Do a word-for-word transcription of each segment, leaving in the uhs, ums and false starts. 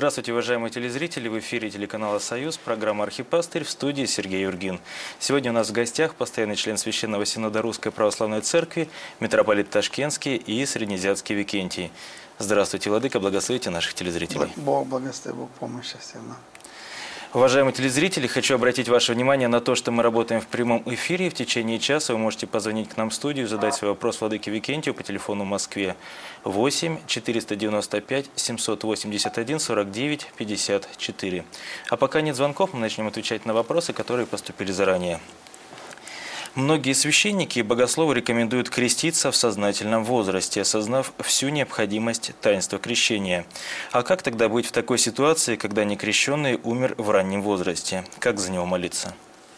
Здравствуйте, уважаемые телезрители! В эфире телеканала «Союз», программа «Архипастырь», в студии Сергей Юргин. Сегодня у нас в гостях постоянный член Священного Синода Русской Православной Церкви, митрополит Ташкентский и Среднеазиатский Викентий. Здравствуйте, владыка, благословите наших телезрителей. Бог благослови, Бог помощи всем нам. Уважаемые телезрители, хочу обратить ваше внимание на то, что мы работаем в прямом эфире. В течение часа вы можете позвонить к нам в студию, задать свой вопрос владыке Викентию по телефону в Москве восемь четыреста девяносто пять семьсот восемьдесят один сорок девять пятьдесят четыре. А пока нет звонков, мы начнем отвечать на вопросы, которые поступили заранее. Многие священники и богословы рекомендуют креститься в сознательном возрасте, осознав всю необходимость таинства крещения. А как тогда быть в такой ситуации, когда некрещенный умер в раннем возрасте? Как за него молиться?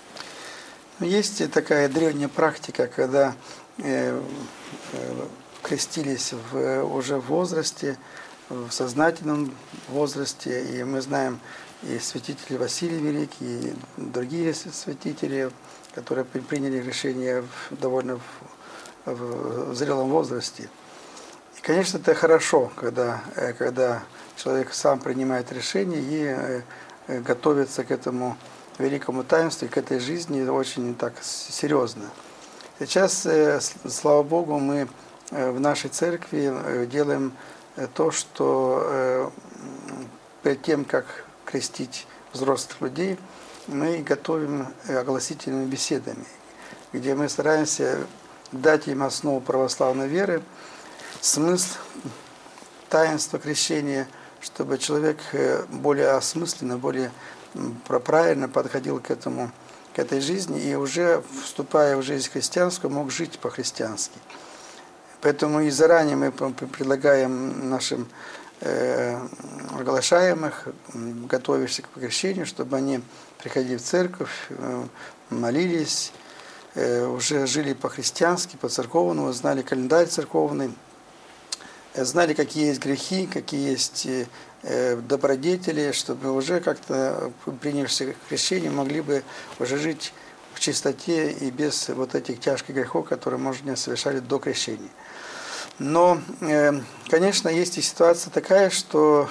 Есть такая древняя практика, когда э, э, крестились в, уже в возрасте, в сознательном возрасте, и мы знаем и святитель Василий Великий, и другие святители, которые приняли решение в, довольно в, в зрелом возрасте. И, конечно, это хорошо, когда, когда человек сам принимает решение и готовится к этому великому таинству, и к этой жизни очень так серьезно. Сейчас, слава Богу, мы в нашей церкви делаем то, что перед тем, как крестить взрослых людей, мы готовим огласительными беседами, где мы стараемся дать им основу православной веры, смысл таинства крещения, чтобы человек более осмысленно, более правильно подходил к этому, к этой жизни и уже, вступая в жизнь христианскую, мог жить по-христиански. Поэтому и заранее мы предлагаем нашим э, оглашаемых, готовящихся к крещению, чтобы они приходили в церковь, молились, уже жили по-христиански, по-церковному, знали календарь церковный, знали, какие есть грехи, какие есть добродетели, чтобы уже как-то, принявшись крещение, могли бы уже жить в чистоте и без вот этих тяжких грехов, которые, может, не совершали до крещения. Но, конечно, есть и ситуация такая, что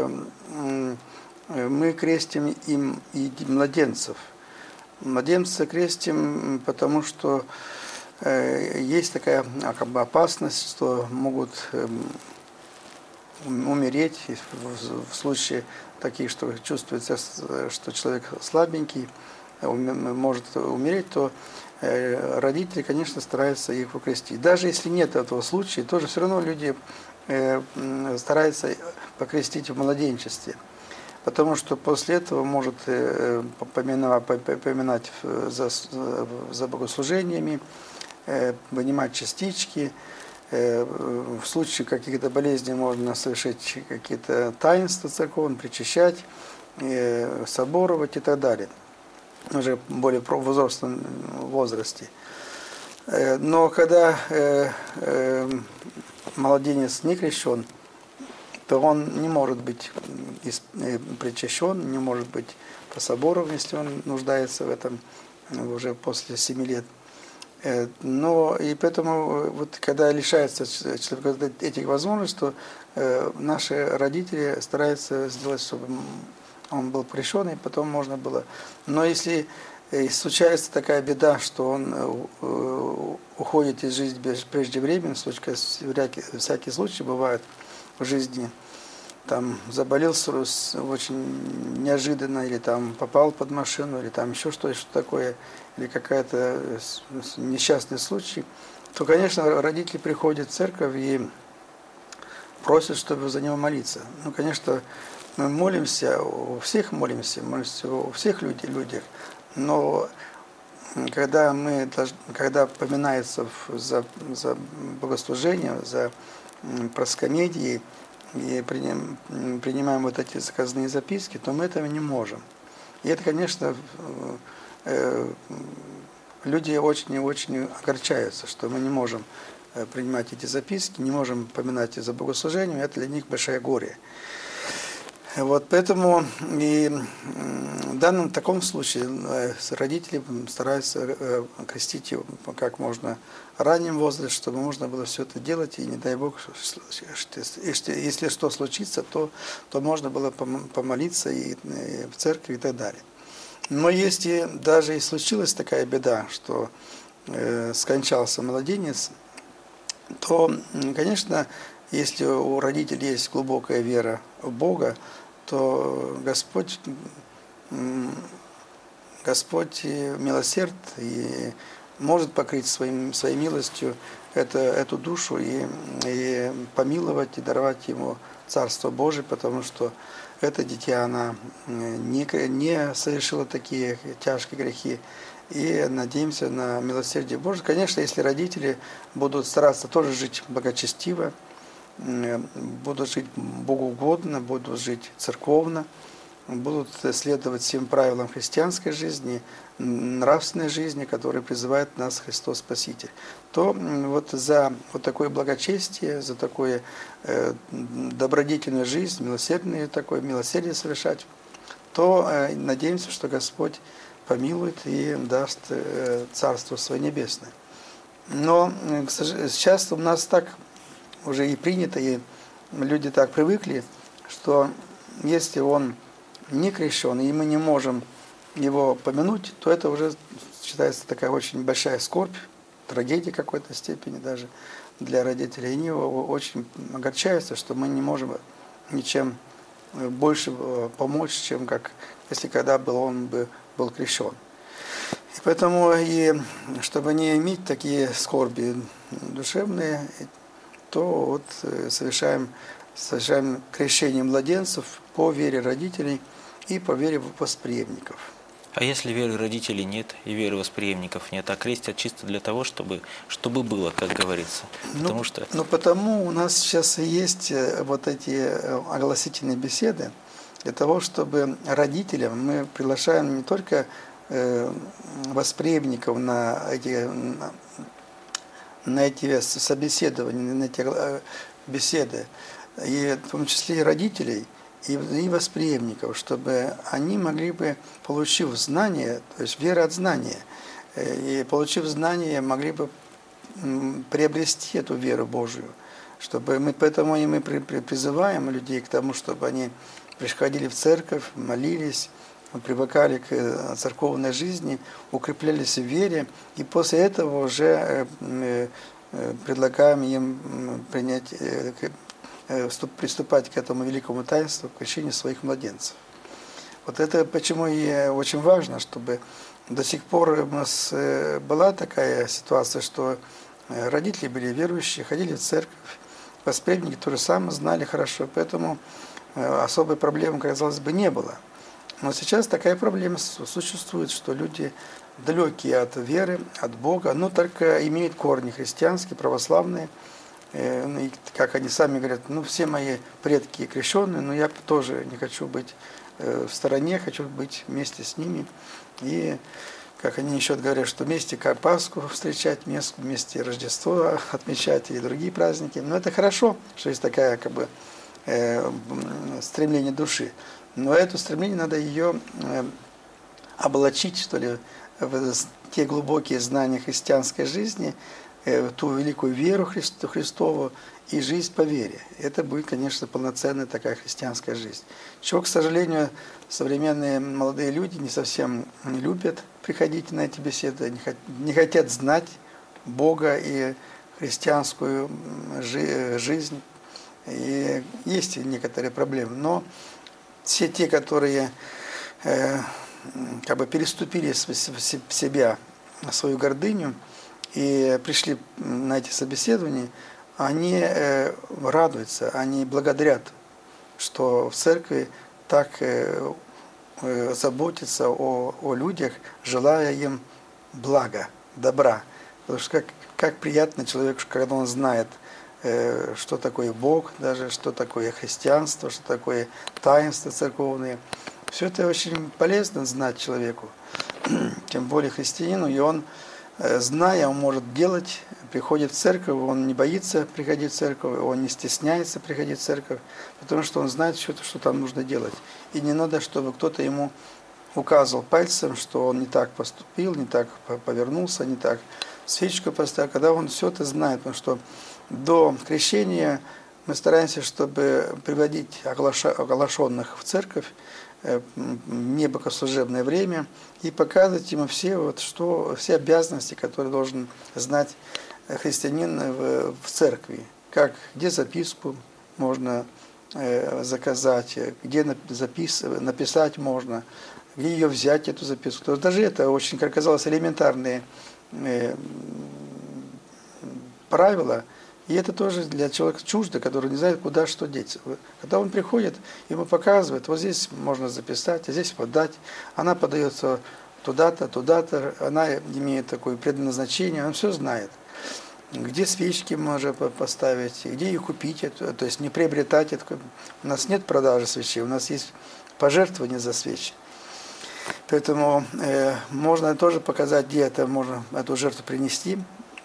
мы крестим им и младенцев. Младенца крестим, потому что э, есть такая как бы опасность, что могут э, умереть в, в случае таких, что чувствуется, что человек слабенький, может умереть, то э, родители, конечно, стараются их покрестить. Даже если нет этого случая, тоже все равно люди э, стараются покрестить в младенчестве. Потому что после этого может поминать за, за богослужениями, вынимать частички. В случае каких-то болезней можно совершить какие-то таинства церковные, причащать, соборовать и так далее. Уже более в взрослом возрасте. Но когда младенец не крещен, то он не может быть причащен, не может быть по собору, если он нуждается в этом уже после семи лет. Но и поэтому, вот, когда лишается человек этих возможностей, то наши родители стараются сделать, чтобы он был крещен, и потом можно было. Но если случается такая беда, что он уходит из жизни преждевременно, всякие случаи бывают в жизни, там заболелся очень неожиданно, или там попал под машину, или там еще что-то такое, или какая-то несчастный случай, то, конечно, родители приходят в церковь и просят, чтобы за него молиться. Ну, конечно, мы молимся, у всех молимся, молимся у всех людей, людях, но когда мы когда поминается за, за богослужение, за проскомедии, и принимаем вот эти заказные записки, то мы этого не можем. И это, конечно, люди очень и очень огорчаются, что мы не можем принимать эти записки, не можем поминать за богослужением, это для них большое горе. Вот поэтому и в данном таком случае родители стараются крестить его как можно раннем возрасте, чтобы можно было все это делать, и не дай Бог, если что случится, то, то можно было помолиться и в церкви и так далее. Но если даже и случилась такая беда, что э, скончался младенец, то, конечно, если у родителей есть глубокая вера в Бога, то Господь, Господь милосерд и может покрыть своим, своей милостью это, эту душу и, и помиловать, и даровать ему Царство Божие, потому что это дитя, она не, не совершила такие тяжкие грехи. И надеемся на милосердие Божие. Конечно, если родители будут стараться тоже жить благочестиво, будут жить богоугодно, будут жить церковно, будут следовать всем правилам христианской жизни, нравственной жизни, которые призывает нас Христос Спаситель, то вот за вот такое благочестие, за такое э, добродетельную жизнь, милосердное такое милосердие совершать, то э, надеемся, что Господь помилует и даст э, Царство Свое Небесное. Но э, сейчас у нас так уже и принято, и люди так привыкли, что если он не крещен, и мы не можем его помянуть, то это уже считается такая очень большая скорбь, трагедия в какой-то степени даже для родителей. Они очень огорчаются, что мы не можем ничем больше помочь, чем как если когда был он бы был крещен. И поэтому, и чтобы не иметь такие скорби душевные, то вот совершаем, совершаем крещение младенцев по вере родителей и по вере восприемников. А если веры родителей нет и веры восприемников нет, а крестят чисто для того, чтобы, чтобы было, как говорится? Потому ну, что... ну, потому у нас сейчас и есть вот эти огласительные беседы, для того, чтобы родителям мы приглашаем не только э, восприемников на эти, на, на эти собеседования, на эти беседы, и в том числе и родителей, и, и восприемников, чтобы они могли бы, получив знания, то есть вера от знания, и получив знания, могли бы приобрести эту веру Божию, чтобы мы, поэтому и мы призываем людей к тому, чтобы они приходили в церковь, молились, привыкали к церковной жизни, укреплялись в вере, и после этого уже предлагаем им принять, приступать к этому великому таинству, к крещению своих младенцев. Вот это почему и очень важно, чтобы до сих пор у нас была такая ситуация, что родители были верующие, ходили в церковь, восприемники то же самое знали хорошо, поэтому особой проблемы, казалось бы, не было. Но сейчас такая проблема существует, что люди далекие от веры, от Бога, но только имеют корни христианские, православные. И, как они сами говорят, ну все мои предки крещенные, но я тоже не хочу быть в стороне, хочу быть вместе с ними. И как они еще говорят, что вместе как Пасху встречать, вместе Рождество отмечать и другие праздники. Но это хорошо, что есть такая как бы стремление души. Но это стремление надо ее облачить, что ли, в те глубокие знания христианской жизни, в ту великую веру Христу, Христову и жизнь по вере. Это будет, конечно, полноценная такая христианская жизнь. Чего, к сожалению, современные молодые люди не совсем любят приходить на эти беседы, не хотят знать Бога и христианскую жизнь. И есть некоторые проблемы, но все те, которые э, как бы переступили в себя свою гордыню и пришли на эти собеседования, они э, радуются, они благодарят, что в церкви так э, э, заботятся о, о людях, желая им блага, добра. Потому что как, как приятно человеку, когда он знает, что такое Бог, даже что такое христианство, что такое таинства церковные. Все это очень полезно знать человеку, тем более христианину, и он, зная, он может делать, приходит в церковь, он не боится приходить в церковь, он не стесняется приходить в церковь, потому что он знает все, что там нужно делать. И не надо, чтобы кто-то ему указывал пальцем, что он не так поступил, не так повернулся, не так свечку поставил, когда он все это знает, потому что до крещения мы стараемся, чтобы приводить оглашенных в церковь в небогослужебное время и показывать ему все, вот, что, все обязанности, которые должен знать христианин в, в церкви. Как, где записку можно э, заказать, где запис, написать можно, где ее взять, эту записку. То есть даже это очень, как казалось, элементарные э, правила. И это тоже для человека чуждо, который не знает, куда что деть. Когда он приходит, ему показывают, вот здесь можно записать, а здесь подать. Она подается туда-то, туда-то, она имеет такое предназначение, он все знает. Где свечки можно поставить, где их купить, то есть не приобретать. У нас нет продажи свечей, у нас есть пожертвование за свечи. Поэтому э, можно тоже показать, где это можно эту жертву принести.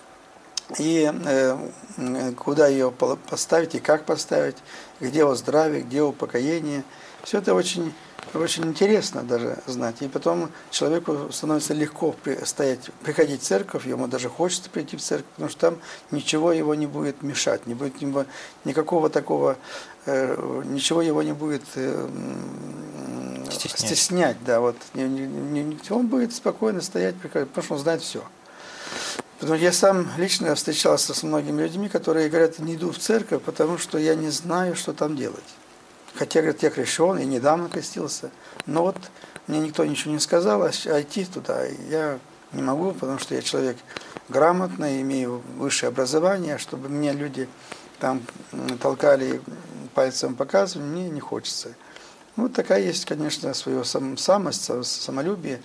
И э, куда ее поставить и как поставить, где оздравие, где упокоение. Все это очень, очень интересно даже знать. И потом человеку становится легко стоять, приходить в церковь, ему даже хочется прийти в церковь, потому что там ничего его не будет мешать, не будет никакого такого, э, ничего его не будет э, стеснять. стеснять да, вот. Он будет спокойно стоять, потому что он знает все. Потому что я сам лично встречался с многими людьми, которые говорят, не иду в церковь, потому что я не знаю, что там делать. Хотя, говорят, я крещен, я недавно крестился, но вот мне никто ничего не сказал, а идти туда я не могу, потому что я человек грамотный, имею высшее образование, чтобы меня люди там толкали, пальцем показывали, мне не хочется. Ну, такая есть, конечно, свое сам, самость, самолюбие,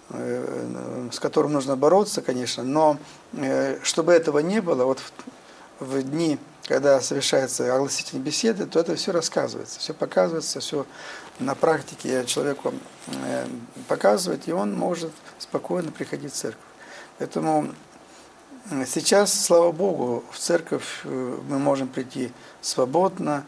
с которым нужно бороться, конечно, но чтобы этого не было, вот в, в дни, когда совершаются огласительные беседы, то это все рассказывается, все показывается, все на практике человеку показывает, и он может спокойно приходить в церковь. Поэтому сейчас, слава Богу, в церковь мы можем прийти свободно,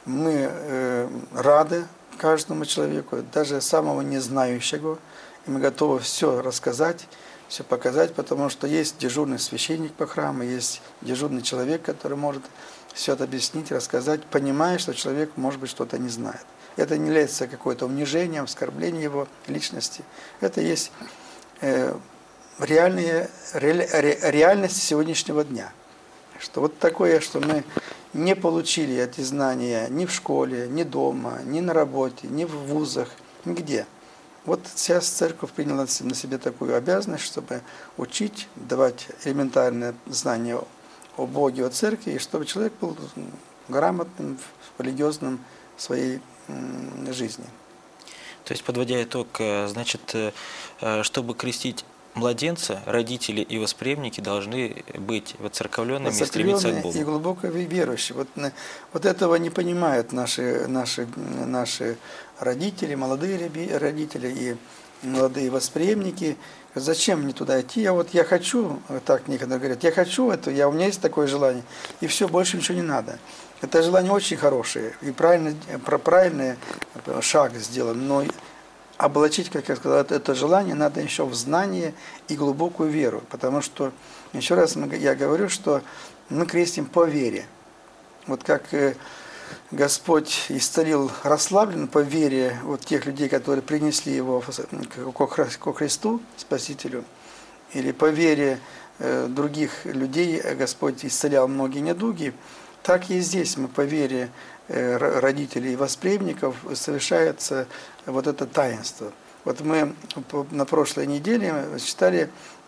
мы рады каждому человеку, даже самого незнающего, и мы готовы все рассказать, все показать, потому что есть дежурный священник по храму, есть дежурный человек, который может все это объяснить, рассказать, понимая, что человек, может быть, что-то не знает. Это не является какое-то унижением, оскорблением его личности. Это есть э, реальные, ре, ре, реальность сегодняшнего дня. Что вот такое, что мы не получили эти знания ни в школе, ни дома, ни на работе, ни в вузах, нигде. Вот сейчас церковь приняла на себе такую обязанность, чтобы учить, давать элементарные знания о Боге, о церкви, и чтобы человек был грамотным, религиозным в своей жизни. То есть, подводя итог, значит, чтобы крестить младенца, родители и восприемники должны быть воцерковленными и стремиться к Богу. И глубоко верующие. Вот, вот этого не понимают наши, наши, наши родители, молодые родители и молодые восприемники. Зачем мне туда идти? Я вот я хочу, так некоторые говорят, я хочу это, я, у меня есть такое желание, и все, больше ничего не надо. Это желание очень хорошее, и правильный, правильный шаг сделан, но облачить, как я сказал, это желание надо еще в знание и глубокую веру. Потому что, еще раз я говорю, что мы крестим по вере. Вот как Господь исцелил расслаблен по вере вот тех людей, которые принесли его ко Христу, Спасителю, или по вере других людей Господь исцелял многие недуги, так и здесь мы по вере родителей и восприемников совершается вот это таинство. Вот мы на прошлой неделе читали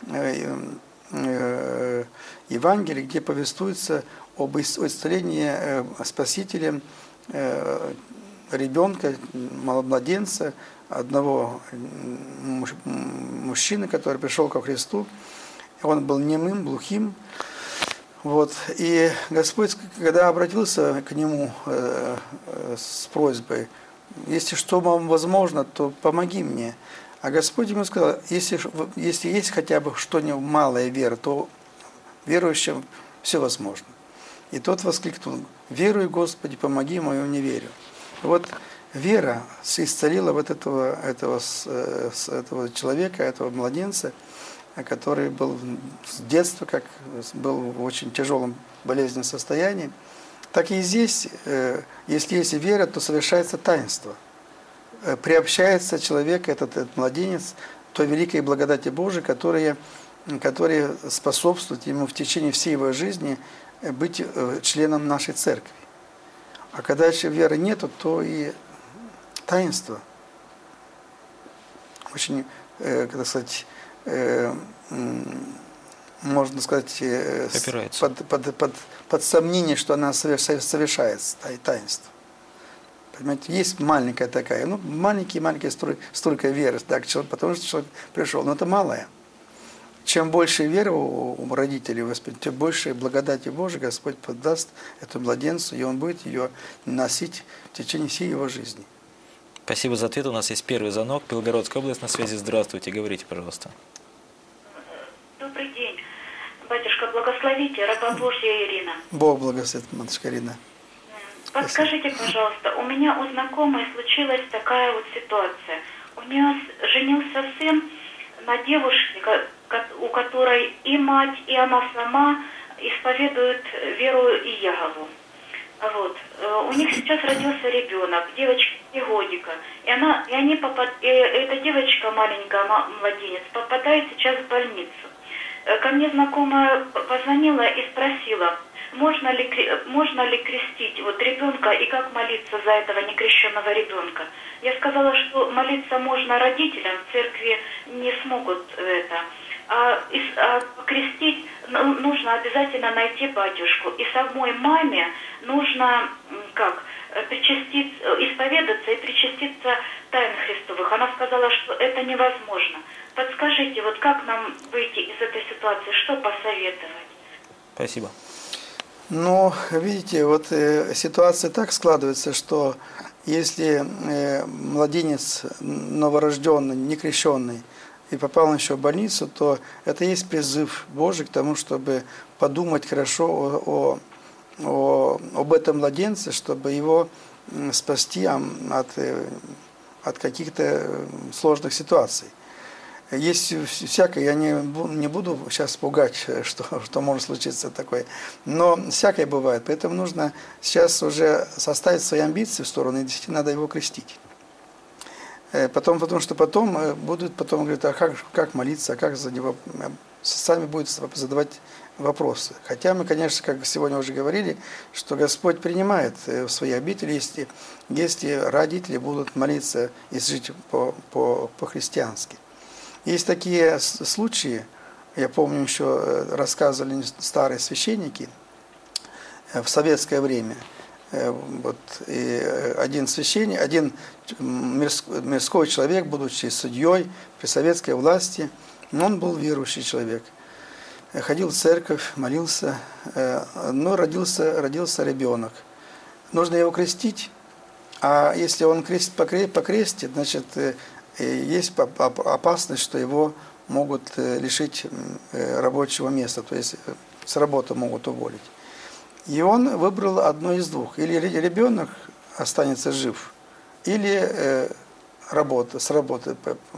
Евангелие, где повествуется об исцелении Спасителем ребенка, младенца, одного мужчины, который пришел ко Христу. Он был немым, глухим. Вот. И Господь, когда обратился к нему э, э, с просьбой, если что вам возможно, то помоги мне. А Господь ему сказал, если, если есть хотя бы что-нибудь малая вера, то Верующим все возможно. И тот воскликнул: «Веруй, Господи, помоги моему неверию». Вот вера исцелила вот этого, этого, этого человека, этого младенца, который был с детства, как был в очень тяжелом болезненном состоянии. Так и здесь, если есть вера, то совершается таинство. Приобщается человек, этот, этот младенец, той великой благодати Божией, которая, которая способствует ему в течение всей его жизни быть членом нашей церкви. А когда еще веры нету, то и таинство очень, как сказать, можно сказать, под, под, под, под сомнение, что она совершается, таинство. Понимаете, есть маленькая такая, ну, маленькие-маленькие столько веры, так, потому что человек пришел, но это малое. Чем больше веры у родителей воспитания, тем больше благодати Божией Господь подаст этому младенцу, и он будет ее носить в течение всей его жизни. Спасибо за ответ. У нас есть первый звонок. Белгородская область на связи. Здравствуйте. Говорите, пожалуйста. Добрый день. Батюшка, благословите. Раба Божья Ирина. Бог благословит, матушка Ирина. Подскажите, пожалуйста, у меня у знакомой случилась такая вот ситуация. У нее женился сын на девушке, у которой и мать, и она сама исповедуют веру Иегову. Вот. У них сейчас родился ребенок, девочке три годика. И, она, и, они попад... и эта девочка маленькая, младенец, попадает сейчас в больницу. Ко мне знакомая позвонила и спросила, можно ли, можно ли крестить вот ребенка и как молиться за этого некрещенного ребенка. Я сказала, что молиться можно родителям, в церкви не смогут это. А, а крестить нужно обязательно найти батюшку. И самой маме нужно как причаститься, исповедаться и причаститься тайн Христовых. Она сказала, что это невозможно. Подскажите, вот как нам выйти из этой ситуации, что посоветовать? Спасибо. Ну, видите, вот э, ситуация так складывается, что если э, младенец новорожденный, некрещенный, и попал еще в больницу, то это есть призыв Божий к тому, чтобы подумать хорошо о, о, о, об этом младенце, чтобы его спасти от, от каких-то сложных ситуаций. Есть всякое, я не, не буду сейчас пугать, что, что может случиться такое, но всякое бывает, поэтому нужно сейчас уже составить свои амбиции в сторону, и действительно надо его крестить. Потом, потому что потом будут потом говорить, а как, как молиться, а как за него, сами будут задавать вопросы. Хотя мы, конечно, как сегодня уже говорили, что Господь принимает в свои обители, если, если родители будут молиться и жить по, по, по-христиански. Есть такие случаи, я помню, еще рассказывали старые священники в советское время. Вот, и один священник, один мирской человек, будучи судьей при советской власти, он был верующий человек. Ходил в церковь, молился, но родился, родился ребенок. Нужно его крестить, а если он покрестит, значит, есть опасность, что его могут лишить рабочего места, то есть с работы могут уволить. И он выбрал одно из двух. Или ребенок останется жив, или э, работа, с работы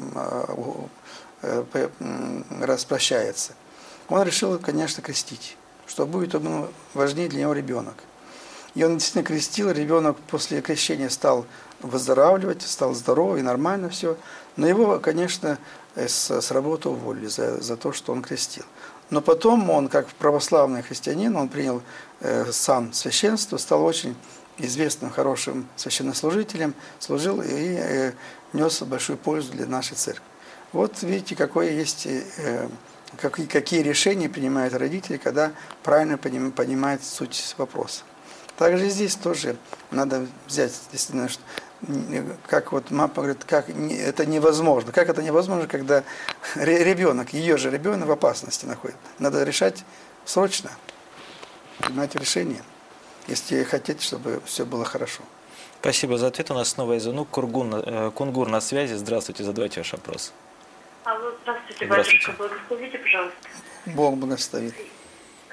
э, распрощается. Он решил, конечно, крестить, что будет ему важнее для него ребенок. И он действительно крестил, ребенок после крещения стал выздоравливать, стал здоровый, нормально все. Но его, конечно, с, с работы уволили за, за то, что он крестил. Но потом он, как православный христианин, он принял э, сан священства, стал очень известным, хорошим священнослужителем, служил и э, нес большую пользу для нашей церкви. Вот видите, какое есть, э, какие, какие решения принимают родители, когда правильно понимают суть вопроса. Также здесь тоже надо взять, действительно, что, как вот мама говорит, как это невозможно. Как это невозможно, когда ребенок, ее же ребенок в опасности находится. Надо решать срочно, принимать решение, если хотите, чтобы все было хорошо. Спасибо за ответ. У нас снова звонок. Кургун, Кунгур на связи. Здравствуйте, задавайте ваш вопрос. Алло, здравствуйте, Здравствуйте. батюшка, благословите, пожалуйста. Бог благословит.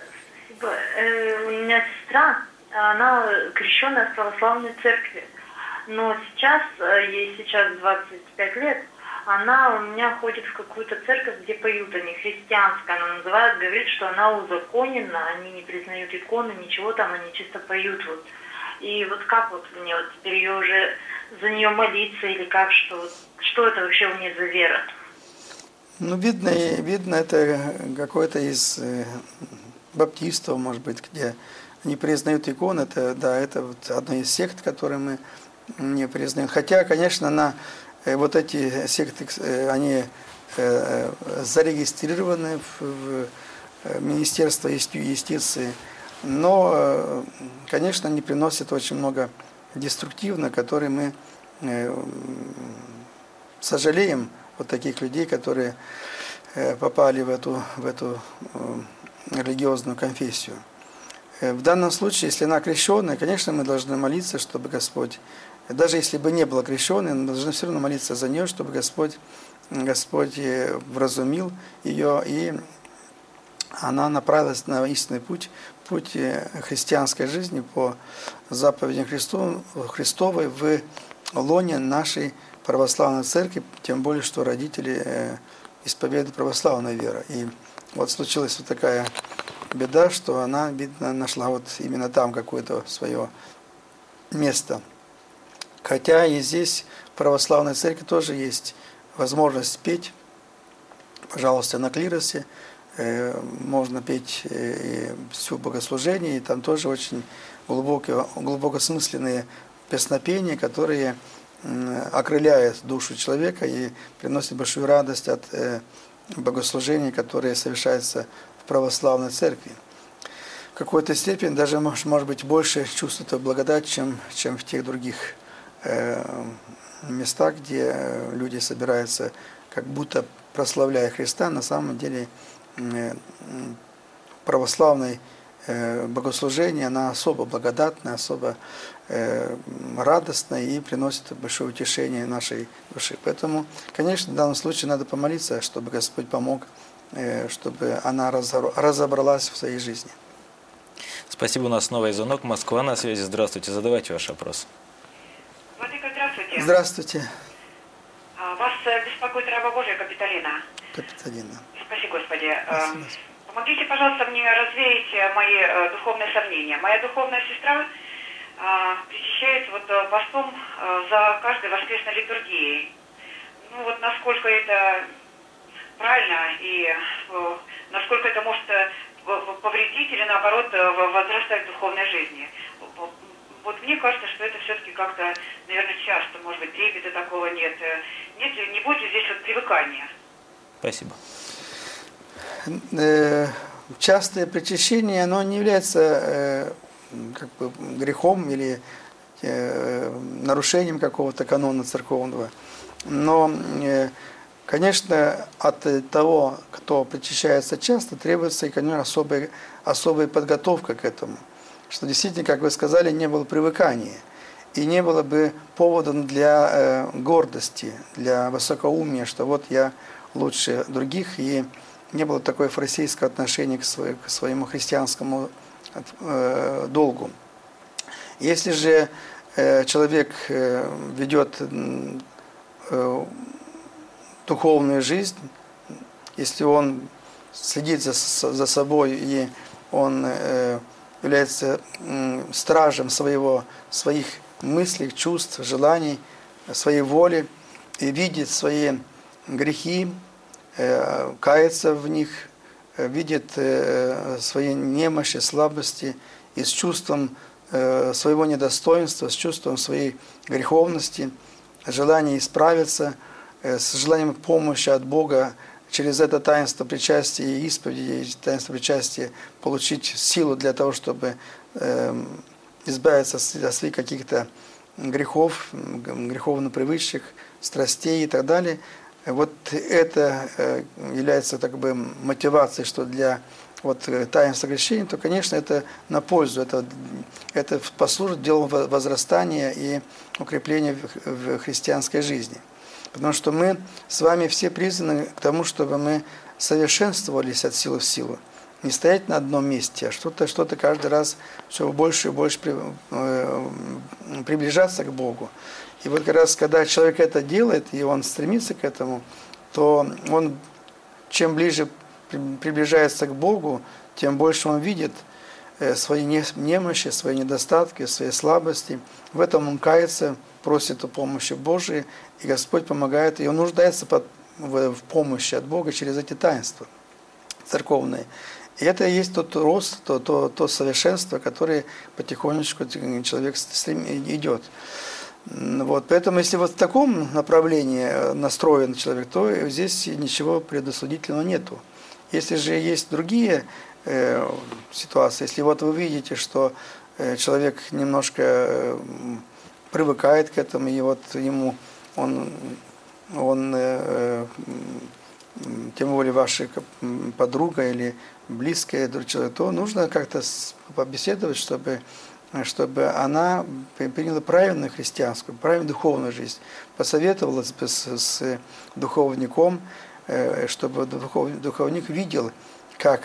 э, у меня сестра, она крещенная в православной церкви. Но сейчас, ей сейчас двадцать пять лет, она у меня ходит в какую-то церковь, где поют они, христианская она называет, говорит, что она узаконена, они не признают иконы, ничего там, они чисто поют. Вот. И вот как вот мне вот теперь ее уже за нее молиться или как, что, что это вообще у нее за вера? Ну, видно, видно это какой-то из баптистов, может быть, где не признают иконы, это, да, это вот одна из сект, которые мы не признаем. Хотя, конечно, на вот эти секты, они зарегистрированы в Министерстве юстиции, но, конечно, они приносят очень много деструктивно, которые мы сожалеем вот таких людей, которые попали в эту, в эту религиозную конфессию. В данном случае, если она крещенная, конечно, мы должны молиться, чтобы Господь, даже если бы не была крещенной, мы должны все равно молиться за нее, чтобы Господь, Господь вразумил ее, и она направилась на истинный путь, путь христианской жизни по заповедям Христу, Христовой в лоне нашей православной церкви, тем более, что родители исповедуют православную веру. И вот случилась вот такая беда, что она, видно, нашла вот именно там какое-то свое место. Хотя и здесь в православной церкви тоже есть возможность петь, пожалуйста, на клиросе, можно петь всю богослужение, и там тоже очень глубокие, глубокосмысленные песнопения, которые окрыляют душу человека и приносят большую радость от богослужений, которые совершаются в православной церкви. В какой-то степени даже, может быть, больше чувствует благодать, чем, чем в тех других э, местах, где люди собираются, как будто прославляя Христа. На самом деле э, православное э, богослужение, она особо благодатная, особо э, радостная и приносит большое утешение нашей души. Поэтому, конечно, в данном случае надо помолиться, чтобы Господь помог, э, чтобы она разобралась в своей жизни. Спасибо, у нас новый звонок. Москва на связи. Здравствуйте, задавайте ваш вопрос. Владыка, здравствуйте. Здравствуйте. Вас беспокоит раба Божия Капитолина. Капитолина. Спаси Господи. Спасибо. Помогите, пожалуйста, мне развеять мои духовные сомнения. Моя духовная сестра причащается вот постом за каждой воскресной литургией. Ну вот насколько это правильно и насколько это может повредить или наоборот возрастать в духовной жизни. Вот мне кажется, что это все-таки как-то, наверное, часто, может быть, трепета такого нет. Нет ли, не будет ли здесь вот привыкания? Спасибо. Частое причащение, оно не является как бы грехом или нарушением какого-то канона церковного. Но, конечно, от того, кто причащается часто, требуется, конечно, особая, особая подготовка к этому. Что действительно, как вы сказали, не было привыкания. И не было бы поводом для э, гордости, для высокоумия, что вот я лучше других, и не было такое фарисейское отношение к, свой, к своему христианскому э, долгу. Если же э, человек э, ведет э, духовную жизнь, если он следит за, за собой и он э, является стражем своего, своих мыслей, чувств, желаний, своей воли, и видит свои грехи, э, кается в них, э, видит э, свои немощи, слабости, и с чувством э, своего недостоинства, с чувством своей греховности, желания исправиться, э, с желанием помощи от Бога, через это таинство причастия и исповеди, таинство причастия получить силу для того, чтобы э, избавиться от своих каких-то грехов, греховно привычек, страстей и так далее. Вот это э, является так бы мотивацией, что для вот, таинства крещения, то, конечно, это на пользу, это, это послужит делу возрастания и укрепления в, в христианской жизни. Потому что мы с вами все призваны к тому, чтобы мы совершенствовались от силы в силу. не стоять на одном месте, а что-то что-то каждый раз все больше и больше при, э, приближаться к Богу. И вот как раз, когда человек это делает, и он стремится к этому, то он, чем ближе приближается к Богу, тем больше он видит свои немощи, свои недостатки, свои слабости. В этом он кается, просит о помощи Божией, и Господь помогает, и он нуждается под, в, в помощи от Бога через эти таинства церковные. И это и есть тот рост, то, то, то совершенство, которое потихонечку человек идет. Вот, поэтому, если вот в таком направлении настроен человек, то здесь ничего предосудительного нету. Если же есть другие э, ситуации, если вот вы видите, что э, человек немножко э, привыкает к этому, и вот ему он, он э, тем более ваша подруга или близкая человек, то нужно как-то побеседовать, чтобы, чтобы она приняла правильную христианскую, правильную духовную жизнь, посоветовалась бы с, с духовником, чтобы духовник видел, как,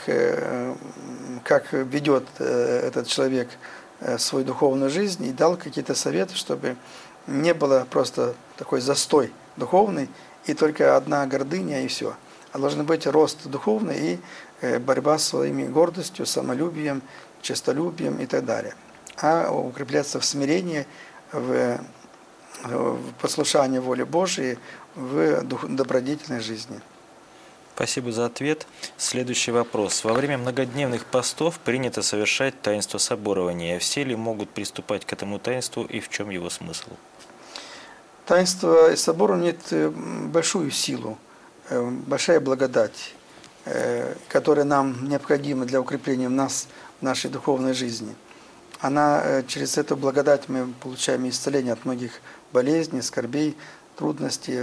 как ведет этот человек свою духовную жизнь, и дал какие-то советы, чтобы не было просто такой застой духовный, и только одна гордыня, и все. А должен быть рост духовный и борьба с своими гордостью, самолюбием, честолюбием и так далее. А укрепляться в смирении, в, в послушании воли Божией, в добродетельной жизни. Спасибо за ответ. Следующий вопрос. Во время многодневных постов принято совершать таинство соборования. Все ли могут приступать к этому таинству и в чем его смысл? Таинство соборования имеет большую силу, большая благодать, которая нам необходима для укрепления нас в нашей духовной жизни. Она, через эту благодать мы получаем исцеление от многих болезней, скорбей, трудностей.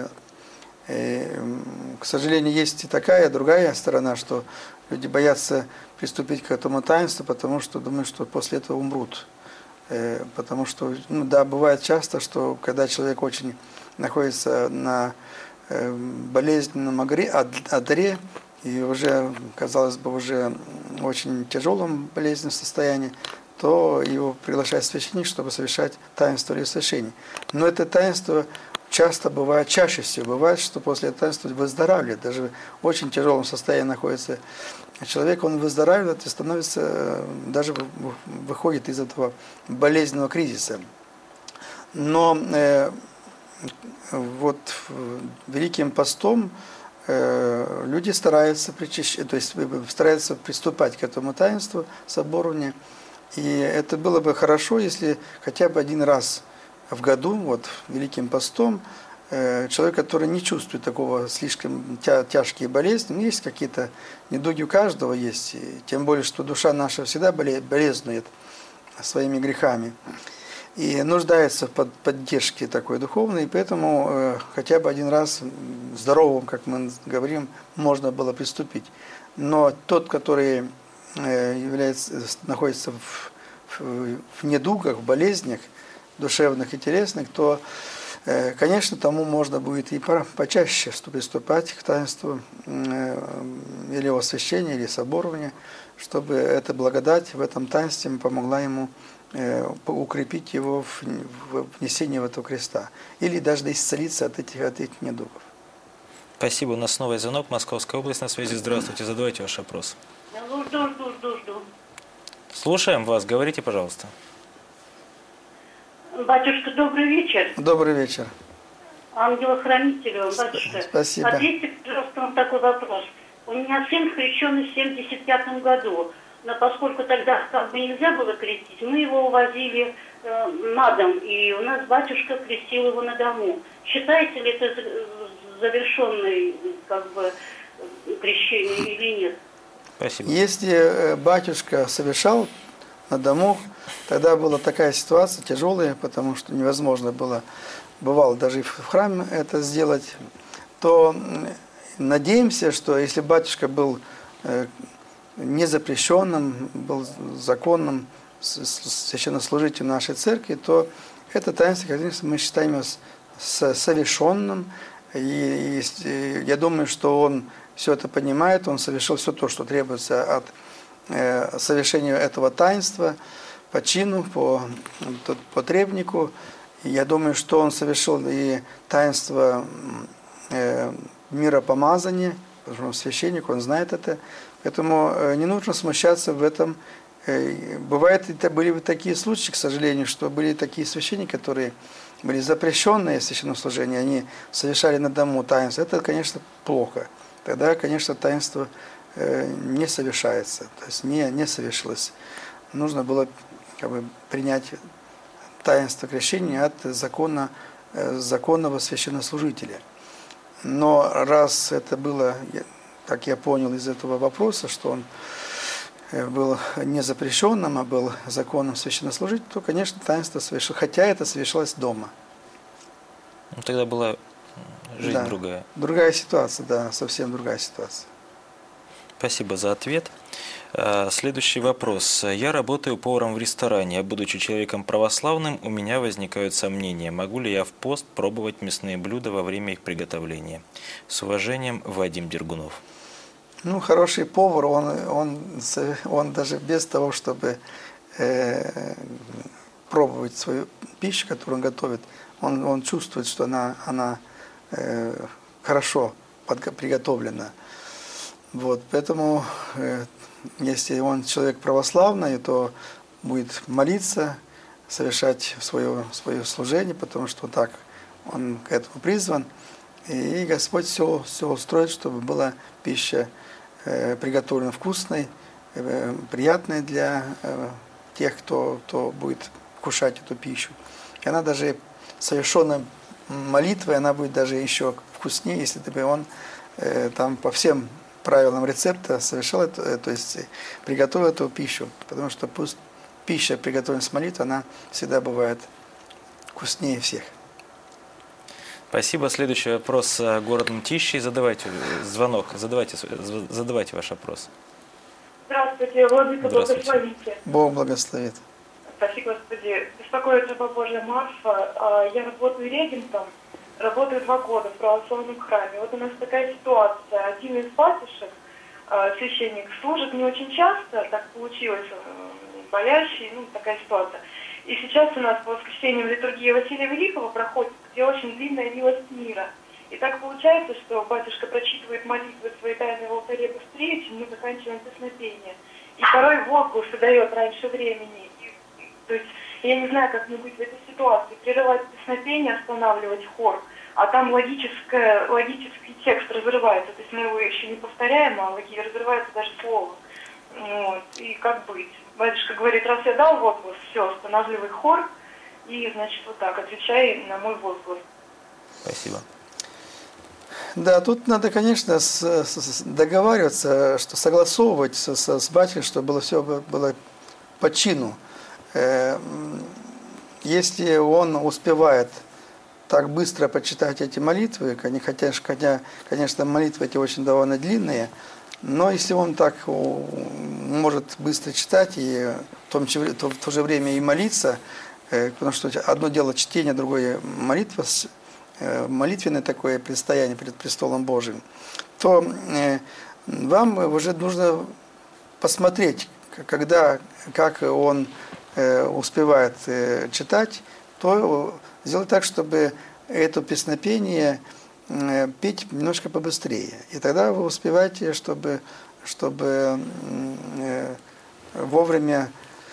К сожалению, есть и такая, другая сторона, что люди боятся приступить к этому таинству, потому что думают, что после этого умрут. Потому что, ну да, бывает часто, что когда человек очень находится на болезненном одре, и уже, казалось бы, уже в очень тяжелом болезненном состоянии, то его приглашает священник, чтобы совершать таинство или священие. Но это таинство часто бывает, чаще всего бывает, что после этого таинства выздоравливает. Даже в очень тяжелом состоянии находится человек, он выздоравливает и становится, даже выходит из этого болезненного кризиса. Но э, вот Великим постом э, люди стараются, причащ... то есть, стараются приступать к этому таинству соборования. И это было бы хорошо, если хотя бы один раз в году, вот Великим постом, э, человек, который не чувствует такого слишком тя тяжкие болезни, есть какие-то недуги у каждого есть, и тем более, что душа наша всегда болезнует своими грехами и нуждается в под поддержке такой духовной, и поэтому э, хотя бы один раз здоровым, как мы говорим, можно было приступить. Но тот, который э, является, находится в, в, в недугах, в болезнях, душевных и телесных, то, конечно, тому можно будет и почаще приступать к таинству или освящения, или соборования, чтобы эта благодать в этом таинстве помогла ему укрепить его в внесении в этого креста, или даже исцелиться от этих, от этих недугов. Спасибо. У нас новый звонок. Московская область на связи. Здравствуйте. Задавайте ваш вопрос. Жду, жду, жду, жду, жду. Слушаем вас. Говорите, пожалуйста. Батюшка, добрый вечер. Добрый вечер. Ангела-хранителю, батюшка. Спасибо. Ответьте, пожалуйста, на такой вопрос. У меня сын крещенный в семьдесят пятом году, но поскольку тогда как бы нельзя было крестить, мы его увозили э, на дом, и у нас батюшка крестил его на дому. Считаете ли это завершенный как бы крещение или нет? Спасибо. Если батюшка совершал на дому, тогда была такая ситуация тяжелая, потому что невозможно было, бывало даже и в храме это сделать, то надеемся, что если батюшка был незапрещенным, был законным священнослужителем нашей церкви, то это таинство, конечно, мы считаем его совершенным, и я думаю, что он все это понимает, он совершил все то, что требуется от совершению этого таинства по чину, по, по требнику. Я думаю, что он совершил и таинство миропомазания, потому что он священник, он знает это. Поэтому не нужно смущаться в этом. Бывает, это были такие случаи, к сожалению, что были такие священники, которые были запрещенные в священнослужении, они совершали на дому таинство. Это, конечно, плохо. Тогда, конечно, таинство не совершается, то есть не, не совершилось. Нужно было как бы принять таинство крещения от закона, законного священнослужителя. Но раз это было, как я понял из этого вопроса, что он был не запрещенным, а был законным священнослужителем, то, конечно, таинство совершилось, хотя это совершалось дома. Ну, тогда была жизнь да, другая. Другая ситуация, да, совсем другая ситуация. Спасибо за ответ. Следующий вопрос. Я работаю поваром в ресторане, а будучи человеком православным, у меня возникают сомнения, могу ли я в пост пробовать мясные блюда во время их приготовления. С уважением, Вадим Дергунов. Ну, хороший повар, он, он, он даже без того, чтобы э, пробовать свою пищу, которую он готовит, он, он чувствует, что она, она э, хорошо под, приготовлена. Вот, поэтому, э, если он человек православный, то будет молиться, совершать свое, свое служение, потому что так он к этому призван. И Господь все, все устроит, чтобы была пища э, приготовлена вкусной, э, приятной для э, тех, кто, кто будет кушать эту пищу. И она даже совершенная молитвой, она будет даже еще вкуснее, если бы он э, там по всем правилам рецепта совершал это, то есть приготовил эту пищу, потому что пусть пища, приготовленная с молитвой, она всегда бывает вкуснее всех. Спасибо. Следующий вопрос. Город Мтищи. Задавайте звонок. Задавайте, задавайте ваш вопрос. Здравствуйте, Владыка, благословите. Бог благословит. Спасибо, Господи. Беспокоит раба Божия Марфа. Я работаю регентом, работаю два года в православном храме. Вот у нас такая ситуация. Один из батюшек, священник, служит не очень часто, так получилось, болящий, ну, такая ситуация. И сейчас у нас по воскресеньям литургия Василия Великого проходит, где очень длинная милость мира. И так получается, что батюшка прочитывает молитвы своей тайны в алтаре быстрее, чем мы заканчиваем песнопение. И порой возгласы дает раньше времени. И, то есть я не знаю, как мне быть в этой ситуации. Прерывать песнопение, останавливать хор, а там логическое, логический текст разрывается. То есть мы его еще не повторяем, а разрывается даже слово. Вот. И как быть? Батюшка говорит, раз я дал возглас, все, останавливай хор, и, значит, вот так, отвечай на мой возглас. Спасибо. Да, тут надо, конечно, с, с, договариваться, что согласовывать с, с, с батюшкой, чтобы было все было по чину. Э, если он успевает так быстро почитать эти молитвы, хотя, хотя, конечно, молитвы эти очень довольно длинные, но если он так может быстро читать и в, том, в то же время и молиться, потому что одно дело чтение, другое молитва, молитвенное такое предстояние перед престолом Божиим, то вам уже нужно посмотреть, когда, как он успевает читать, то сделать так, чтобы это песнопение петь немножко побыстрее. И тогда вы успеваете, чтобы, чтобы вовремя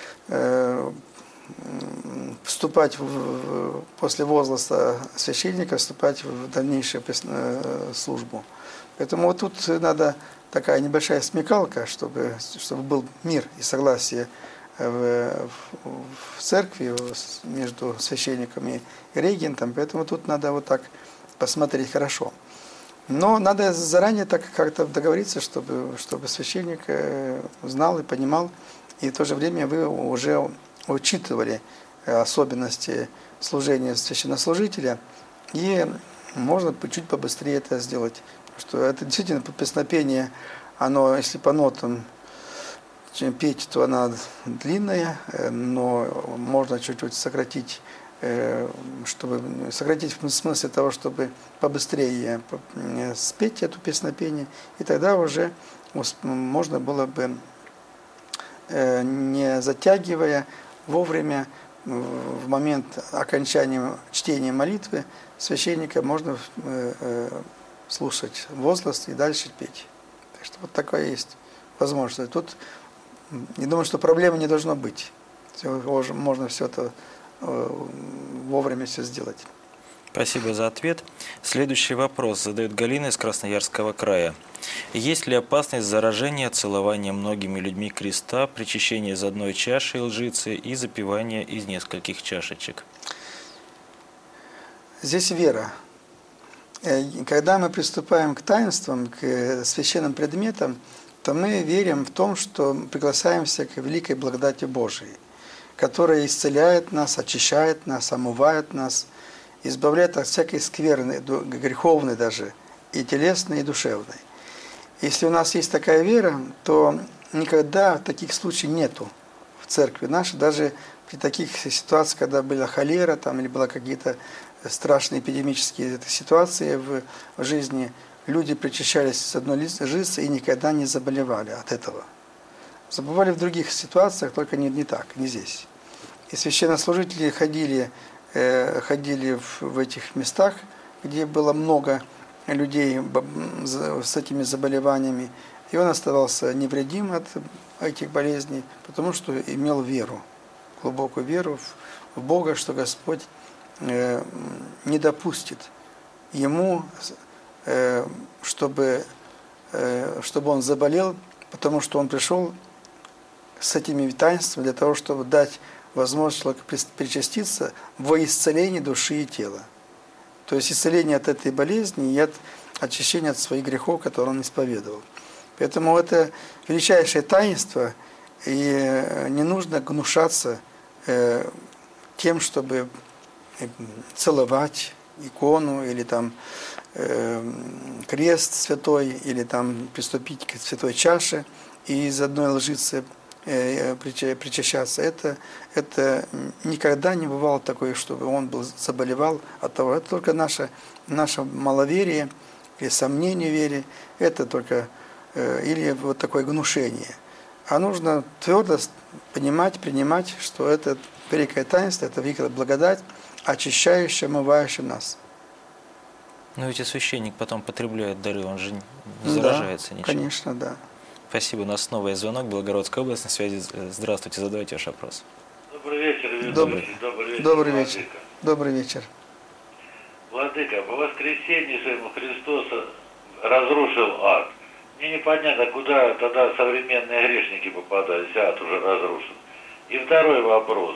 вступать в, после возгласа священника, вступать в дальнейшую службу. Поэтому вот тут надо такая небольшая смекалка, чтобы, чтобы был мир и согласие в, в церкви между священниками и регентом. Поэтому тут надо вот так посмотреть хорошо. Но надо заранее так как-то договориться, чтобы, чтобы священник знал и понимал, и в то же время вы уже учитывали особенности служения священнослужителя, и можно чуть побыстрее это сделать. Потому что это действительно песнопение, оно, если по нотам чем петь, то она длинная, но можно чуть-чуть сократить, чтобы сократить в смысле того, чтобы побыстрее спеть эту песнопение, и тогда уже можно было бы не затягивая, вовремя, в момент окончания чтения молитвы священника можно слушать возглас и дальше петь. Так что вот такая есть возможность. Тут, я думаю, что проблемы не должно быть. Можно все это вовремя все сделать. Спасибо за ответ. Следующий вопрос задает Галина из Красноярского края. Есть ли опасность заражения целования многими людьми креста, причащения из одной чаши лжицы и запивания из нескольких чашечек? Здесь вера. Когда мы приступаем к таинствам, к священным предметам, то мы верим в том, что приглашаемся к великой благодати Божией, которая исцеляет нас, очищает нас, омывает нас, избавляет от всякой скверны, греховной даже, и телесной, и душевной. Если у нас есть такая вера, то никогда таких случаев нету в церкви нашей, даже при таких ситуациях, когда была холера там, или были какие-то страшные эпидемические ситуации в жизни, люди причащались с одной жицы и никогда не заболевали от этого. Забывали в других ситуациях, только не, не так, не здесь. И священнослужители ходили, э, ходили в, в этих местах, где было много людей с этими заболеваниями, и он оставался невредим от этих болезней, потому что имел веру, глубокую веру в Бога, что Господь э, не допустит ему, э, чтобы, э, чтобы он заболел, потому что он пришел с этими таинствами для того, чтобы дать возможность человеку причаститься во исцеление души и тела. То есть исцеление от этой болезни и от очищения от своих грехов, которые он исповедовал. Поэтому это величайшее таинство, и не нужно гнушаться тем, чтобы целовать икону или там крест святой, или там приступить к святой чаше и из одной лжицы причащаться. Это, это никогда не бывало такое, чтобы он был, заболевал от того. Это только наше, наше маловерие или сомнение в вере, это только или вот такое гнушение. А нужно твердо понимать, принимать, что это великое таинство, это великая благодать, очищающая, омывающая нас. Но ведь и священник потом потребляет дары, он же не заражается да, ничем. Конечно, да. Спасибо. У нас снова есть звонок. Белгородская область, на связи. Здравствуйте, задавайте ваш вопрос. Добрый вечер, ведущий. Добрый, Добрый вечер, Добрый Владыка. вечер. Добрый вечер. Владыка, по воскресенью своему Христос разрушил ад. Мне непонятно, куда тогда современные грешники попадают, если ад уже разрушен. И второй вопрос.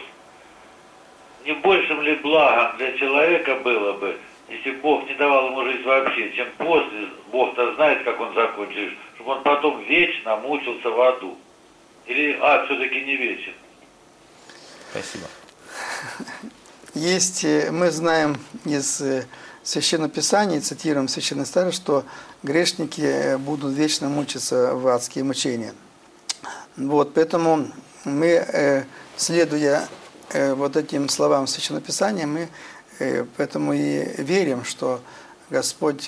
Не большим ли благом для человека было бы, если Бог не давал ему жить вообще, чем после, Бог-то знает, как он закончит, чтобы он потом вечно мучился в аду? Или ад все-таки не вечен? Спасибо. Есть, мы знаем из Священного Писания, цитируем Священное Старое, что грешники будут вечно мучиться в адские мучения. Вот, поэтому мы, следуя вот этим словам Священного Писания, мы поэтому и верим, что Господь,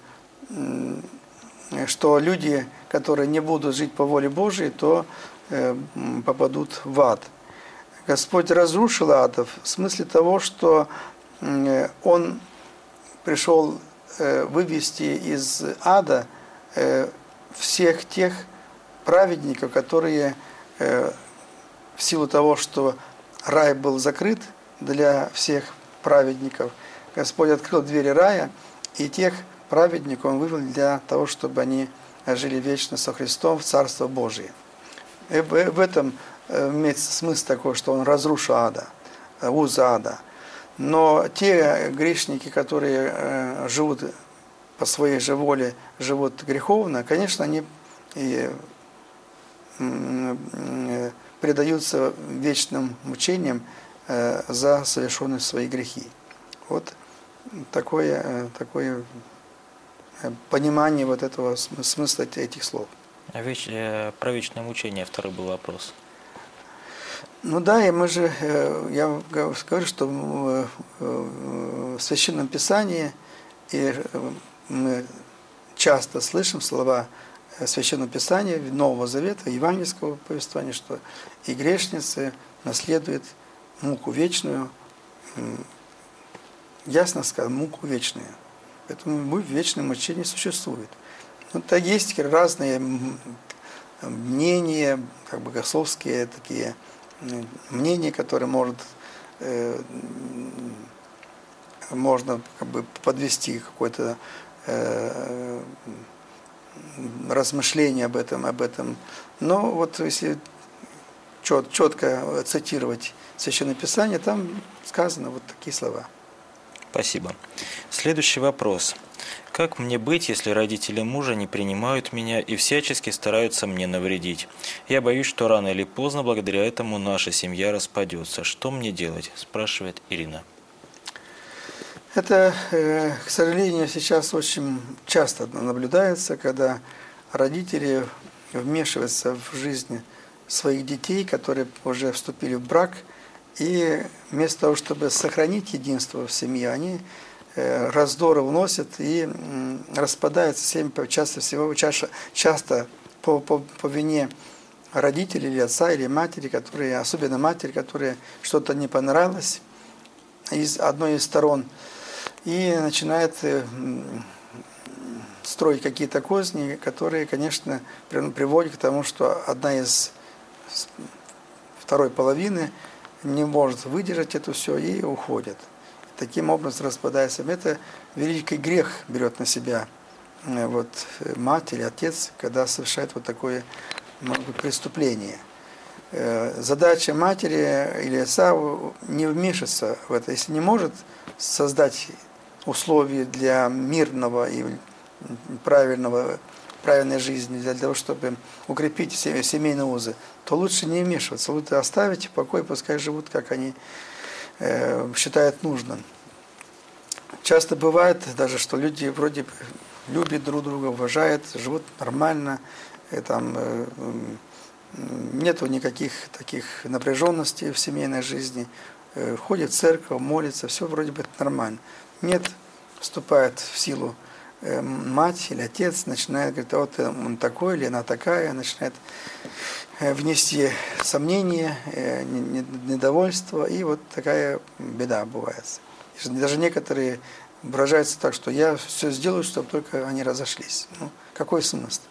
что люди, которые не будут жить по воле Божией, то попадут в ад. Господь разрушил адов в смысле того, что Он пришел вывести из ада всех тех праведников, которые в силу того, что рай был закрыт для всех праведников, Господь открыл двери рая, и тех праведников Он вывел для того, чтобы они жили вечно со Христом в Царство Божие. И в этом имеется смысл такой, что Он разрушил ада, узы ада. Но те грешники, которые живут по своей же воле, живут греховно, конечно, они и предаются вечным мучениям за совершенные свои грехи. Вот такое, такое понимание вот этого смысла этих слов. А веч... про вечное мучение второй был вопрос. Ну да, и мы же, я говорю, что в Священном Писании и мы часто слышим слова Священного Писания, Нового Завета, евангельского повествования, что и грешницы наследуют муку вечную, ясно сказано, муку вечную. Поэтому вечное мучение существует. Ну, так есть разные мнения, как бы богословские такие мнения, которые может, э, можно как бы подвести какое-то э, размышление об этом, об этом. Но вот если чет, четко цитировать Священное Писание, там сказано вот такие слова. Спасибо. Следующий вопрос. Как мне быть, если родители мужа не принимают меня и всячески стараются мне навредить? Я боюсь, что рано или поздно благодаря этому наша семья распадется. Что мне делать? Спрашивает Ирина. Это, к сожалению, сейчас очень часто наблюдается, когда родители вмешиваются в жизнь своих детей, которые уже вступили в брак, и вместо того, чтобы сохранить единство в семье, они раздоры вносят и распадаются семьи часто всего, часто, часто по, по, по вине родителей или отца, или матери, которые, особенно матери, которые что-то не понравилось из одной из сторон, и начинает строить какие-то козни, которые, конечно, приводят к тому, что одна из второй половины не может выдержать это все и уходит. Таким образом распадается. Это великий грех берет на себя вот, мать или отец, когда совершает вот такое, может быть, преступление. Задача матери или отца не вмешаться в это. Если не может создать условия для мирного и правильного, правильной жизни, для того, чтобы укрепить семейные узы, то лучше не вмешиваться, лучше оставить в покое, пускай живут, как они э, считают нужным. Часто бывает даже, что люди вроде любят друг друга, уважают, живут нормально, и там э, нету никаких таких напряженностей в семейной жизни, э, ходят в церковь, молятся, все вроде бы нормально. Нет, вступает в силу мать или отец, начинает говорить, вот он такой или она такая, начинает внести сомнения, недовольство, и вот такая беда бывает. Даже некоторые выражаются так, что я все сделаю, чтобы только они разошлись. Ну, какой смысл?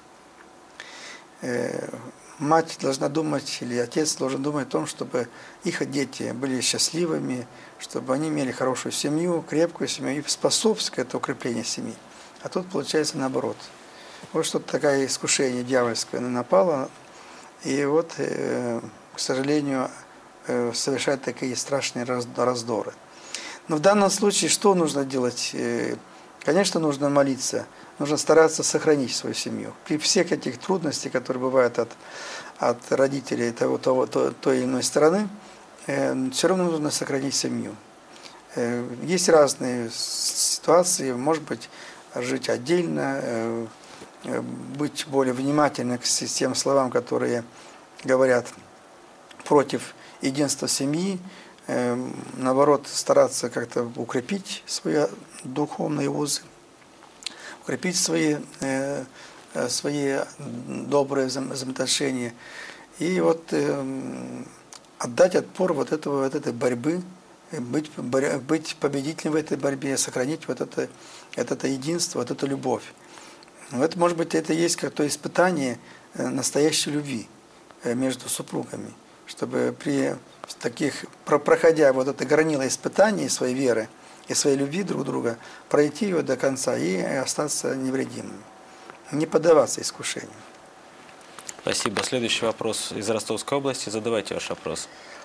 Мать должна думать, или отец должен думать о том, чтобы их дети были счастливыми, чтобы они имели хорошую семью, крепкую семью, и способствовать к этому укреплению семьи. А тут получается наоборот. Вот что-то такое искушение дьявольское напало, и вот, э, к сожалению, э, совершает такие страшные раздоры. Но в данном случае что нужно делать? Э, конечно, нужно молиться, нужно стараться сохранить свою семью. При всех этих трудностях, которые бывают от, от родителей того, того, той, той или иной стороны, э, все равно нужно сохранить семью. Э, есть разные ситуации, может быть, жить отдельно, быть более внимательным к тем словам, которые говорят против единства семьи, наоборот, стараться как-то укрепить свои духовные узы, укрепить свои, свои добрые взаимоотношения и вот отдать отпор вот, этого, вот этой борьбы, быть, быть победителем в этой борьбе, сохранить вот это, это, это единство, вот эту любовь. Вот, может быть, это есть как-то испытание настоящей любви между супругами, чтобы при таких, проходя вот это горнило испытаний своей веры и своей любви друг друга, пройти ее до конца и остаться невредимыми, не поддаваться искушению. Спасибо. Следующий вопрос из Ростовской области. Задавайте ваш вопрос.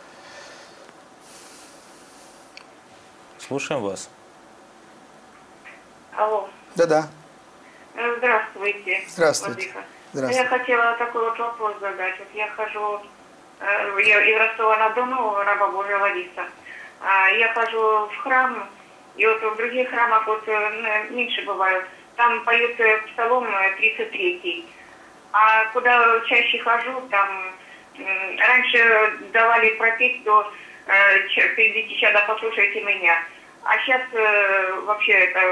Слушаем вас. Алло. Да-да. Здравствуйте. Здравствуйте. Здравствуйте. Я хотела такой вот вопрос задать. Вот я хожу, я из Ростова-на-Дону, раба Божия Лариса. Я хожу в храм, и вот в других храмах вот меньше бывают. Там поют псалом тридцать третий. А куда чаще хожу, там раньше давали пропеть до «Придите сюда, послушайте меня». А сейчас вообще это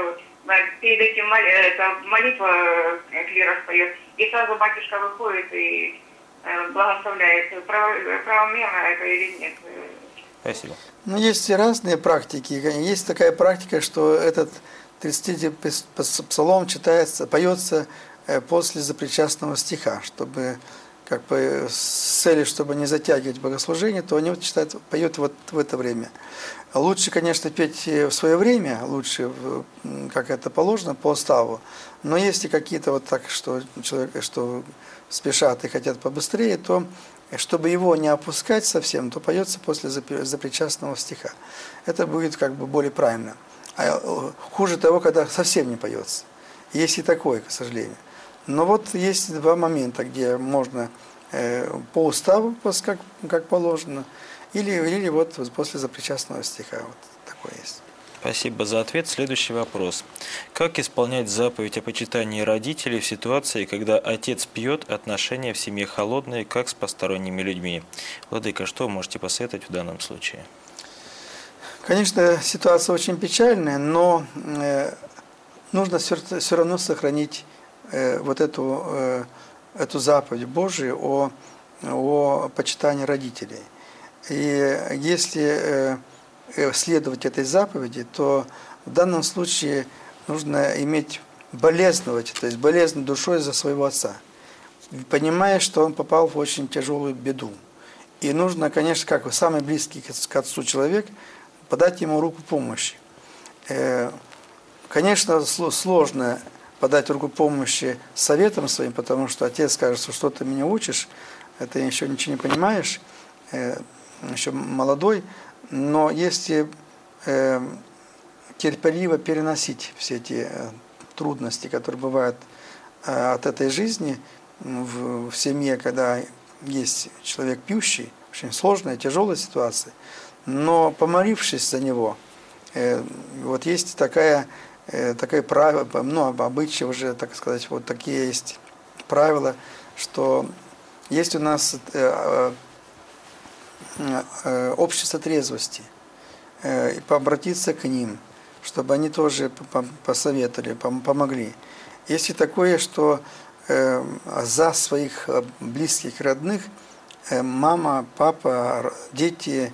перед этим мол... это молитва клирос поет, и сразу батюшка выходит и благословляет. Правомерно это или нет? Спасибо. Ну, есть и разные практики. Есть такая практика, что этот тридцатый псалом читается, поется после запричастного стиха, чтобы как бы с целью, чтобы не затягивать богослужение, то они вот читают, поют вот в это время. Лучше, конечно, петь в свое время, лучше, как это положено, по уставу. Но если какие-то вот так, что человек, что спешат и хотят побыстрее, то чтобы его не опускать совсем, то поется после запричастного стиха. Это будет как бы более правильно. А хуже того, когда совсем не поется. Есть и такое, к сожалению. Но вот есть два момента, где можно э, по уставу, как, как положено, или, или вот после запричастного стиха. Вот такое есть. Спасибо за ответ. Следующий вопрос. Как исполнять заповедь о почитании родителей в ситуации, когда отец пьет, отношения в семье холодные, как с посторонними людьми? Владыка, что можете посоветовать в данном случае? Конечно, ситуация очень печальная, но э, нужно все, все равно сохранить э, вот эту, э, эту заповедь Божию о, о почитании родителей. И если э, следовать этой заповеди, то в данном случае нужно иметь болезненность, то есть болезненной душой за своего отца, понимая, что он попал в очень тяжелую беду. И нужно, конечно, как самый близкий к отцу человек, подать ему руку помощи. Конечно, сложно подать руку помощи советом своим, потому что отец скажет, что что ты меня учишь, ты еще ничего не понимаешь, еще молодой, но если терпеливо переносить все эти трудности, которые бывают от этой жизни в семье, когда есть человек пьющий, очень сложная, тяжелая ситуация, но помолившись за него, э, вот есть такая, э, такое правило, ну, обычаи уже, так сказать, вот такие есть правила, что есть у нас э, э, э, общество трезвости, э, и пообратиться к ним, чтобы они тоже посоветовали, помогли. Есть и такое, что э, за своих близких, родных э, мама, папа, дети,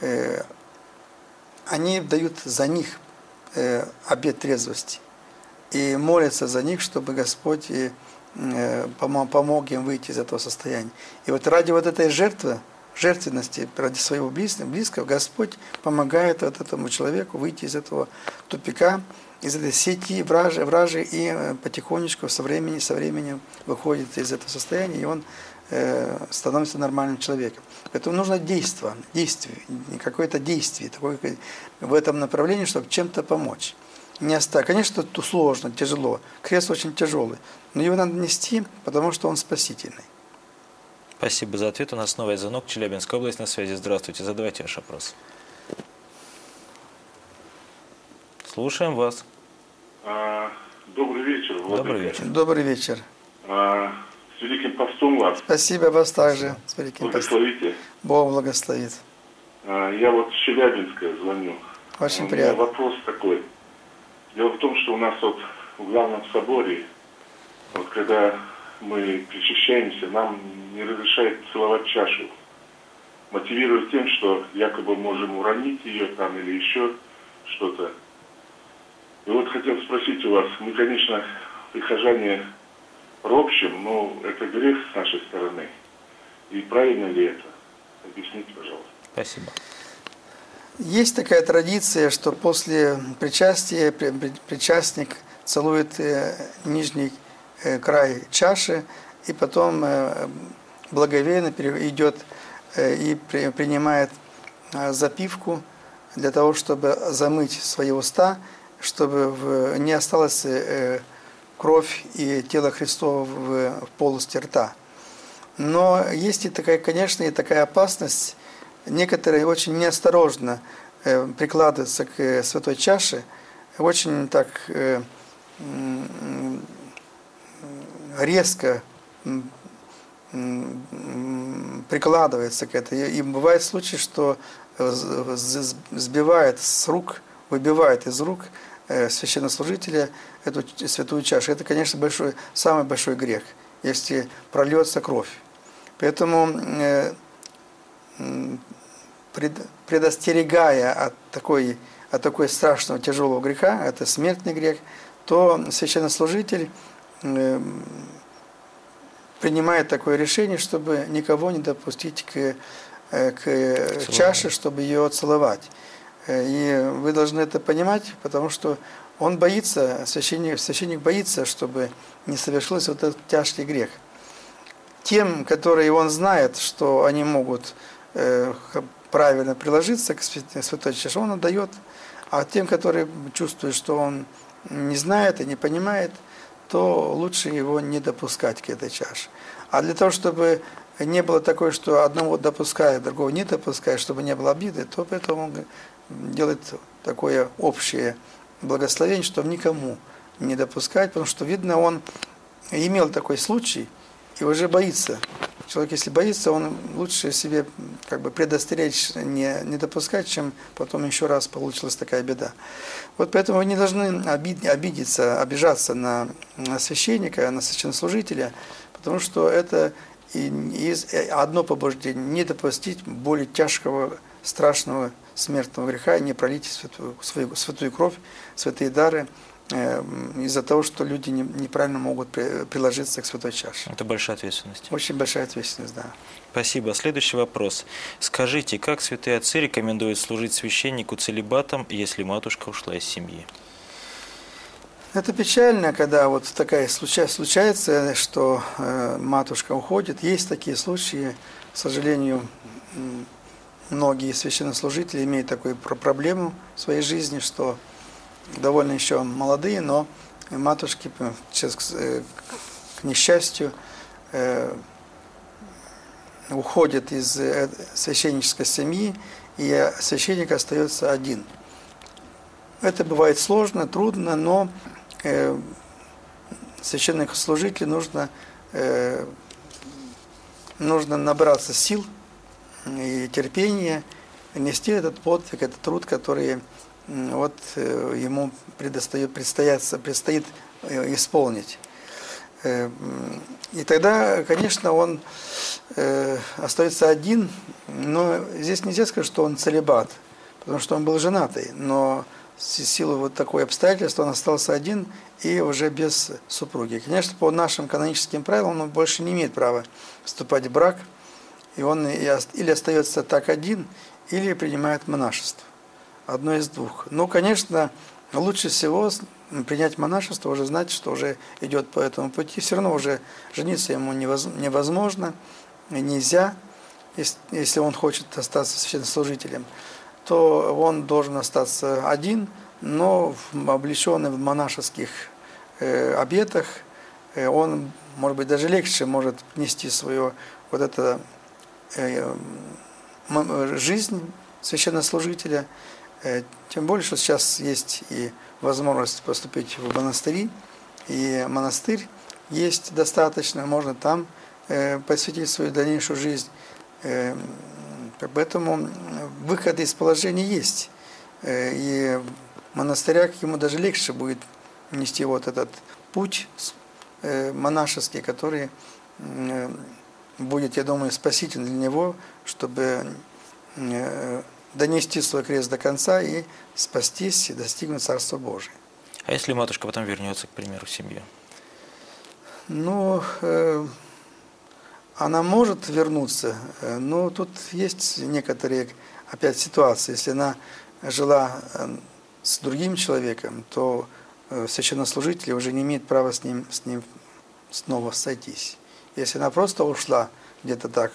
они дают за них обет трезвости и молятся за них, чтобы Господь помог им выйти из этого состояния. И вот ради вот этой жертвы, жертвенности, ради своего близкого, близкого Господь помогает вот этому человеку выйти из этого тупика, из этой сети вражи, вражи и потихонечку со временем, со временем выходит из этого состояния, и он становится нормальным человеком. Поэтому нужно действие, действие, какое-то действие такое, в этом направлении, чтобы чем-то помочь. Не оставить. Конечно, это сложно, тяжело. Крест очень тяжелый, но его надо нести, потому что он спасительный. Спасибо за ответ. У нас новый звонок. Челябинская область на связи. Здравствуйте. Задавайте ваш вопрос. Слушаем вас. А, добрый вечер, Владыка. Добрый вечер. Добрый вечер. А, с Великим Постом вас. Спасибо вас также. С Великим Благословите. Постом. Бог благословит. А, я вот с Челябинска звоню. Очень У приятно. меня вопрос такой. Дело в том, что у нас вот в главном соборе, вот когда мы причащаемся, нам не разрешают целовать чашу. Мотивируют тем, что якобы можем уронить ее там или еще что-то. И вот хотел спросить у вас, мы, конечно, прихожане ропщим, но это грех с нашей стороны. И правильно ли это? Объясните, пожалуйста. Спасибо. Есть такая традиция, что после причастия причастник целует нижний край чаши и потом благоговейно идет и принимает запивку для того, чтобы замыть свои уста, чтобы не осталась кровь и тело Христово в полости рта. Но есть и такая, конечно, и такая опасность. Некоторые очень неосторожно прикладываются к святой чаше, очень так резко прикладывается к этой. И бывает случай, что сбивает с рук, выбивает из рук священнослужителя эту святую чашу. Это, конечно, большой, самый большой грех, если прольется кровь. Поэтому, предостерегая от такой, от такой страшного, тяжелого греха, это смертный грех, то священнослужитель принимает такое решение, чтобы никого не допустить к, к чаше, чтобы ее целовать. И вы должны это понимать, потому что он боится, священник, священник боится, чтобы не совершился вот этот тяжкий грех. Тем, которые он знает, что они могут э, правильно приложиться к святой чаше, он отдает. А тем, которые чувствуют, что он не знает и не понимает, то лучше его не допускать к этой чаше. А для того, чтобы не было такое, что одного допускает, другого не допускает, чтобы не было обиды, то поэтому он делает такое общее благословение, чтобы никому не допускать, потому что, видно, он имел такой случай и уже боится. Человек, если боится, он лучше себе как бы предостеречь, не, не допускать, чем потом еще раз получилась такая беда. Вот поэтому вы не должны обидеться, обижаться на, на священника, на священнослужителя, потому что это и, и одно побуждение – не допустить более тяжкого, страшного смертного греха, не пролить святую, свою, святую кровь, святые дары, э, из-за того, что люди не, неправильно могут при, приложиться к святой чаше. Это большая ответственность. Очень большая ответственность, да. Спасибо. Следующий вопрос. Скажите, как святые отцы рекомендуют служить священнику целибатом, если матушка ушла из семьи? Это печально, когда вот такая случается, что э, матушка уходит. Есть такие случаи, к сожалению, многие священнослужители имеют такую проблему в своей жизни, что довольно еще молодые, но матушки, к несчастью, уходят из священнической семьи, и священник остается один. Это бывает сложно, трудно, но священнослужителю нужно, нужно набраться сил и терпение, нести этот подвиг, этот труд, который вот ему предстоит, предстоит, предстоит исполнить. И тогда, конечно, он остается один, но здесь нельзя сказать, что он целибат, потому что он был женатый, но в силу вот такой обстоятельства он остался один и уже без супруги. Конечно, по нашим каноническим правилам он больше не имеет права вступать в брак, и он или остается так один, или принимает монашество. Одно из двух. Ну, конечно, лучше всего принять монашество, уже знать, что уже идет по этому пути. Все равно уже жениться ему невозможно, нельзя, если он хочет остаться священнослужителем, то он должен остаться один, но облеченный в монашеских э, обетах, э, он, может быть, даже легче может нести свою вот это э, жизнь священнослужителя, э, тем более, что сейчас есть и возможность поступить в монастыри, и монастырь есть достаточно, можно там э, посвятить свою дальнейшую жизнь. Э, поэтому выход из положения есть. Э, и в монастырях ему даже легче будет нести вот этот путь э, монашеский, который э, будет, я думаю, спасительным для него, чтобы э, донести свой крест до конца и спастись, и достигнуть Царства Божия. А если матушка потом вернется, к примеру, в семью? Ну, э, она может вернуться, э, но тут есть некоторые, опять, ситуации. Если она жила э, с другим человеком, то э, священнослужители уже не имеют права с ним, с ним снова сойтись. Если она просто ушла где-то так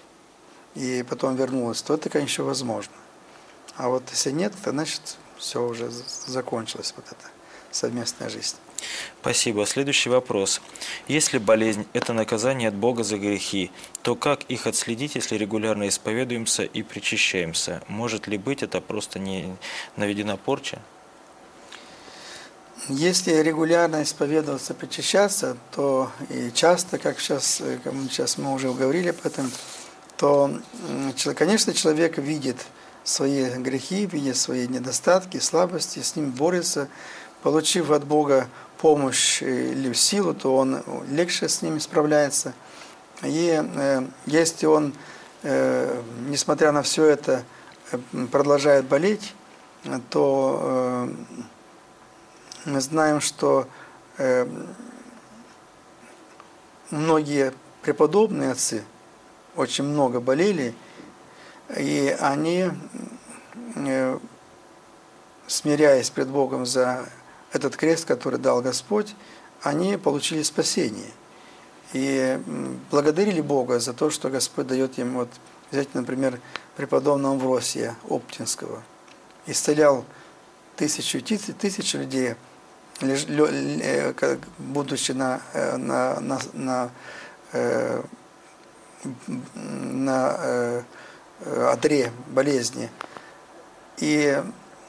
и потом вернулась, то это, конечно, возможно. А вот если нет, то значит все уже закончилось, вот эта совместная жизнь. Спасибо. Следующий вопрос. Если болезнь – это наказание от Бога за грехи, то как их отследить, если регулярно исповедуемся и причащаемся? Может ли быть это просто не наведена порча? Если регулярно исповедоваться, причащаться, то и часто, как сейчас, как сейчас мы уже говорили об этом, то, конечно, человек видит свои грехи, видит свои недостатки, слабости, с ним борется, получив от Бога помощь или силу, то он легче с ними справляется. И э, если он, э, несмотря на все это, продолжает болеть, то э, мы знаем, что э, многие преподобные отцы очень много болели, и они, э, смиряясь пред Богом за этот крест, который дал Господь, они получили спасение. И благодарили Бога за то, что Господь дает им, вот, взять, например, преподобного Амвросия Оптинского. Исцелял тысячу, тысячу людей, будучи на, на, на, на, на одре болезни. И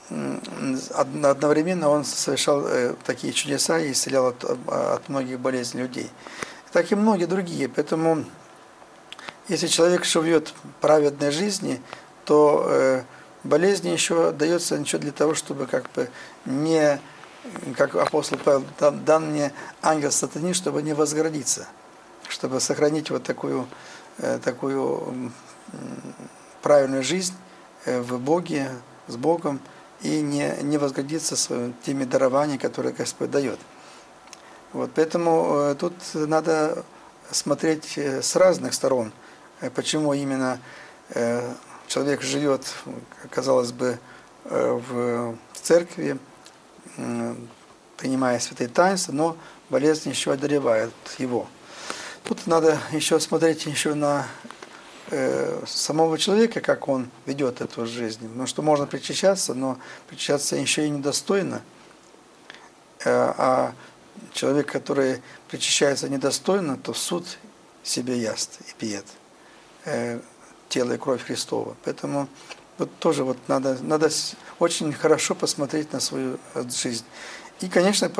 одновременно он совершал такие чудеса и исцелял от, от многих болезней людей. Так и многие другие. Поэтому, если человек живет праведной жизнью, то э, болезни еще дается ничего для того, чтобы как бы не, как апостол Павел, дан мне ангел сатаны, чтобы не возгордиться, чтобы сохранить вот такую, э, такую э, правильную жизнь э, в Боге, с Богом, и не, не возгордиться своими, теми дарованиями, которые Господь дает. Вот, поэтому э, тут надо смотреть э, с разных сторон, э, почему именно э, человек живет, казалось бы, э, в церкви, э, принимая святые таинства, но болезнь еще одолевает его. Тут надо еще смотреть еще на э, самого человека, как он ведет эту жизнь. Потому что можно причащаться, но причащаться еще и недостойно. Э, а человек, который причащается недостойно, то в суд себе яст и пьет э, тело и кровь Христова. Поэтому вот тоже вот надо, надо очень хорошо посмотреть на свою жизнь. И, конечно,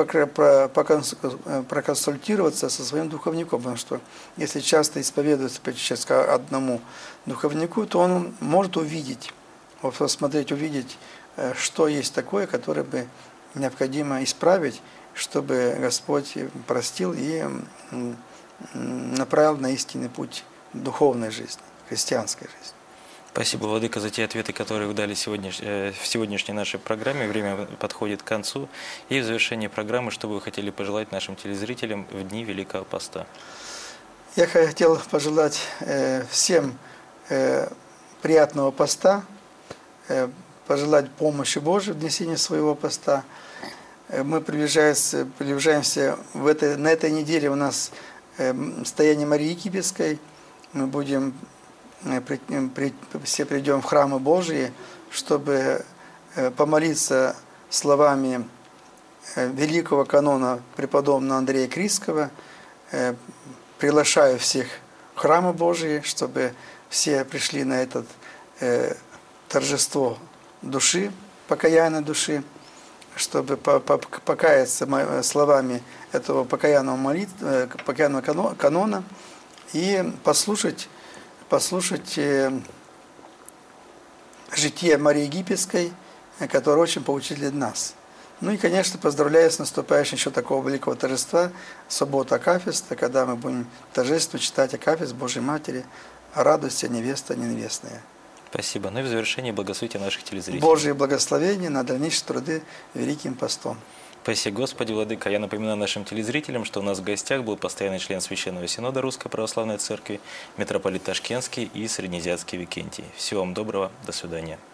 проконсультироваться со своим духовником, потому что если часто исповедуется причащаться к одному духовнику, то он может увидеть, вот посмотреть, увидеть, что есть такое, которое бы необходимо исправить, чтобы Господь простил и направил на истинный путь духовной жизни, христианской жизни. Спасибо, Владыка, за те ответы, которые вы дали сегодня, в сегодняшней нашей программе. Время подходит к концу. И в завершении программы, что вы хотели пожелать нашим телезрителям в дни Великого Поста? Я хотел пожелать всем приятного поста, пожелать помощи Божией в несении своего поста. Мы приближаемся, приближаемся в этой, на этой неделе у нас стояние Марии Египетской. Мы будем, все придем в храмы Божии, чтобы помолиться словами великого канона преподобного Андрея Критского. Приглашаю всех в храмы Божии, чтобы все пришли на это торжество души, покаянной души, чтобы покаяться словами этого покаянного молитвы, покаянного канона и послушать, послушать житие Марии Египетской, которое очень поучит нас. Ну и, конечно, поздравляю с наступающим еще такого великого торжества, суббота Акафиста, когда мы будем торжественно читать Акафист Божьей Матери, «Радуйся, невеста ненавестная». Спасибо. Ну и в завершении благословите наших телезрителей. Божье благословение на дальнейшие труды Великим Постом. Спасибо, Господи, Владыка. Я напоминаю нашим телезрителям, что у нас в гостях был постоянный член Священного Синода Русской Православной Церкви, митрополит Ташкентский и Среднеазиатский Викентий. Всего вам доброго. До свидания.